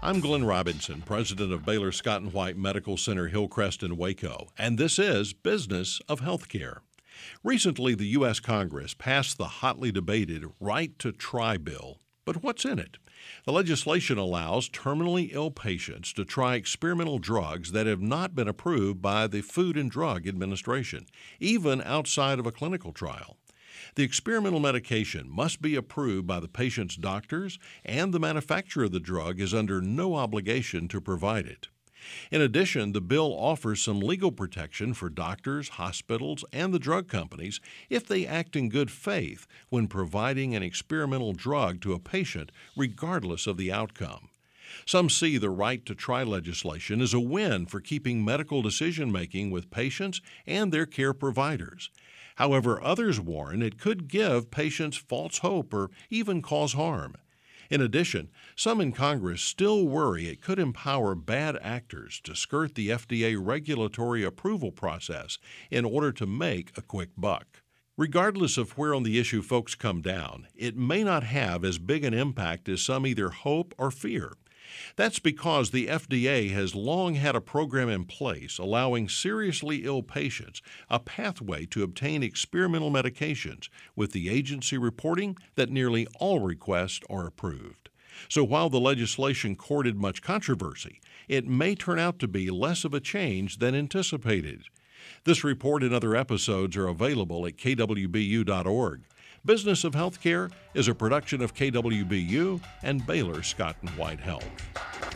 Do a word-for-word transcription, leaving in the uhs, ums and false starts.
I'm Glenn Robinson, president of Baylor Scott and White Medical Center Hillcrest in Waco, and this is Business of Healthcare. Recently, the U S Congress passed the hotly debated Right to Try bill. But what's in it? The legislation allows terminally ill patients to try experimental drugs that have not been approved by the Food and Drug Administration, even outside of a clinical trial. The experimental medication must be approved by the patient's doctors, and the manufacturer of the drug is under no obligation to provide it. In addition, the bill offers some legal protection for doctors, hospitals, and the drug companies if they act in good faith when providing an experimental drug to a patient, regardless of the outcome. Some see the Right to Try legislation as a win for keeping medical decision-making with patients and their care providers. However, others warn it could give patients false hope or even cause harm. In addition, some in Congress still worry it could empower bad actors to skirt the F D A regulatory approval process in order to make a quick buck. Regardless of where on the issue folks come down, it may not have as big an impact as some either hope or fear. That's because the F D A has long had a program in place allowing seriously ill patients a pathway to obtain experimental medications, with the agency reporting that nearly all requests are approved. So while the legislation courted much controversy, it may turn out to be less of a change than anticipated. This report and other episodes are available at K W B U dot org. Business of Healthcare is a production of K W B U and Baylor Scott and White Health.